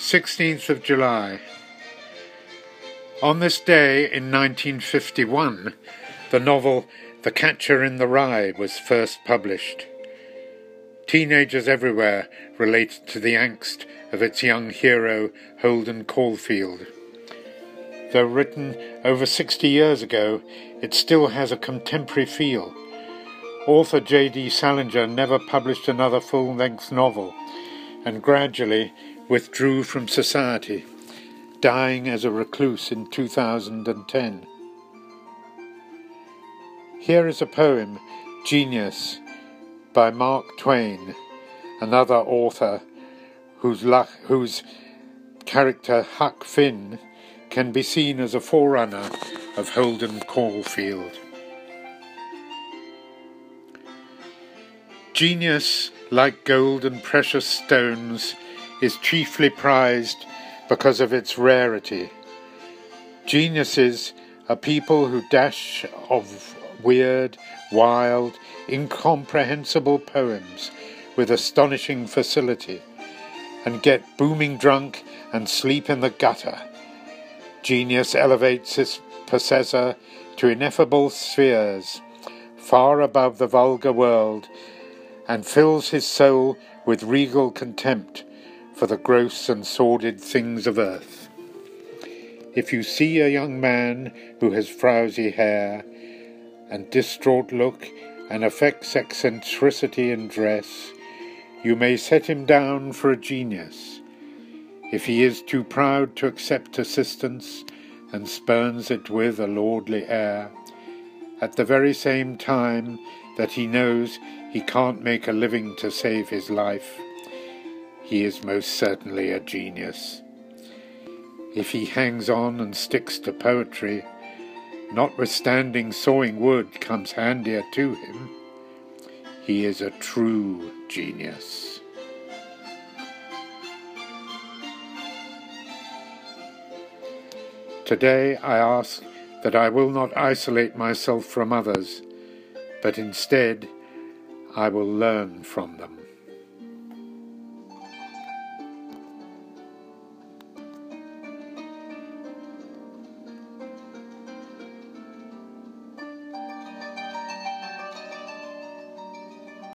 16th of July. On this day in 1951, the novel The Catcher in the Rye was first published. Teenagers everywhere relate to the angst of its young hero, Holden Caulfield. Though written over 60 years ago, it still has a contemporary feel. Author J.D. Salinger never published another full-length novel, and gradually withdrew from society, dying as a recluse in 2010. Here is a poem, Genius, by Mark Twain, another author whose character Huck Finn can be seen as a forerunner of Holden Caulfield. Genius, like gold and precious stones, is chiefly prized because of its rarity. Geniuses are people who dash of weird, wild, incomprehensible poems with astonishing facility, and get booming drunk and sleep in the gutter. Genius elevates its possessor to ineffable spheres, far above the vulgar world, and fills his soul with regal contempt for the gross and sordid things of earth. If you see a young man who has frowsy hair and distraught look and affects eccentricity in dress, you may set him down for a genius. If he is too proud to accept assistance and spurns it with a lordly air, at the very same time that he knows he can't make a living to save his life, he is most certainly a genius. If he hangs on and sticks to poetry, notwithstanding sawing wood comes handier to him, he is a true genius. Today I ask that I will not isolate myself from others, but instead I will learn from them.